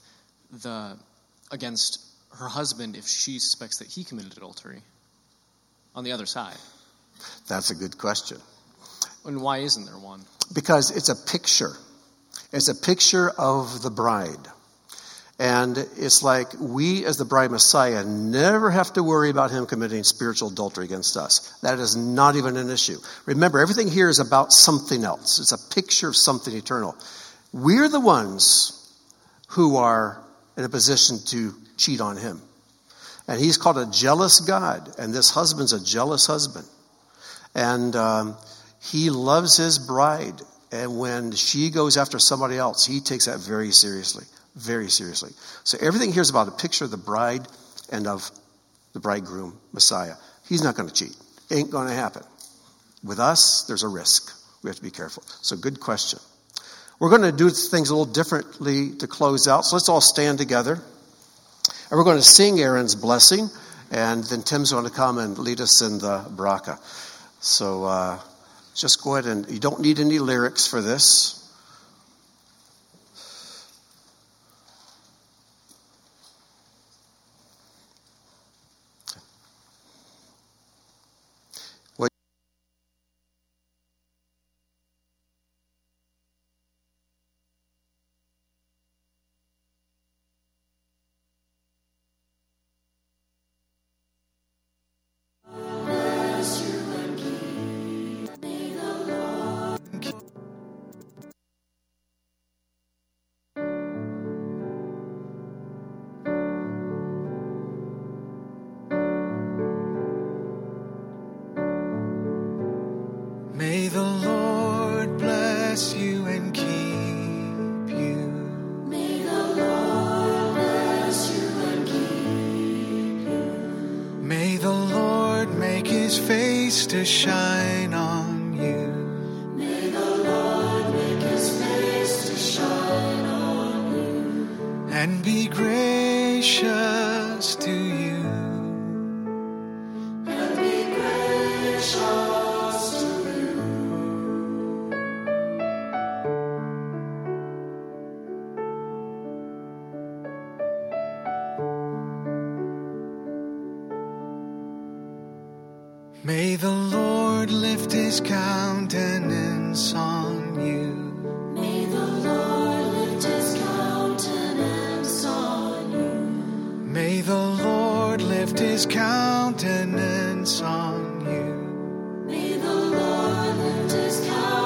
B: against her husband if she suspects that he committed adultery on the other side?
A: That's a good question.
B: And why isn't there one?
A: Because it's a picture. It's a picture of the bride. And it's like we, as the bride Messiah, never have to worry about him committing spiritual adultery against us. That is not even an issue. Remember, everything here is about something else. It's a picture of something eternal. We're the ones who are in a position to cheat on him. And he's called a jealous God. And this husband's a jealous husband. And he loves his bride. And when she goes after somebody else, he takes that very seriously. Very seriously. So everything here is about a picture of the bride and of the bridegroom, Messiah. He's not going to cheat. Ain't going to happen. With us, there's a risk. We have to be careful. So good question. We're going to do things a little differently to close out. So let's all stand together. And we're going to sing Aaron's blessing. And then Tim's going to come and lead us in the bracha. So just go ahead and you don't need any lyrics for this.
C: May the Lord bless you and keep you.
D: May the Lord bless you and keep you.
C: May the Lord make his face to shine on you.
D: May the Lord make his face to shine on you.
C: And be gracious to you.
D: And be gracious.
C: May the Lord lift his countenance on you.
D: May the Lord lift his countenance on you.
C: May the Lord lift his countenance on you.
D: May the Lord lift his countenance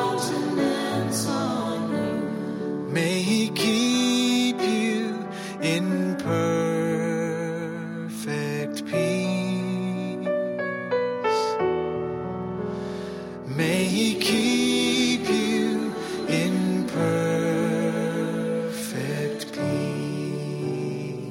C: May he keep you in perfect peace.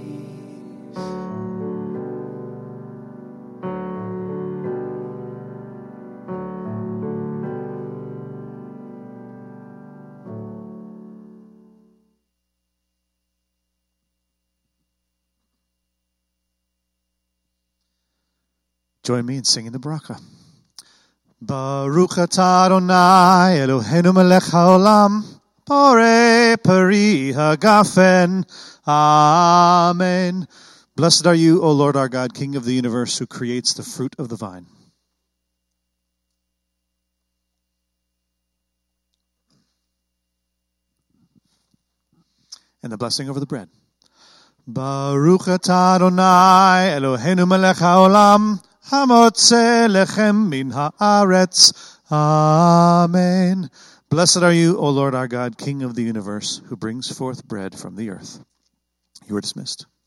E: Join me in singing the Bracha. Baruch atah Adonai Eloheinu melech haolam, borei peri hagafen. Amen. Blessed are you, O Lord our God, King of the universe, who creates the fruit of the vine. And the blessing over the bread. Baruch atah Adonai Eloheinu melech haolam, hamotze lechem min haaretz. Amen. Blessed are you, O Lord our God, King of the universe, who brings forth bread from the earth. You are dismissed.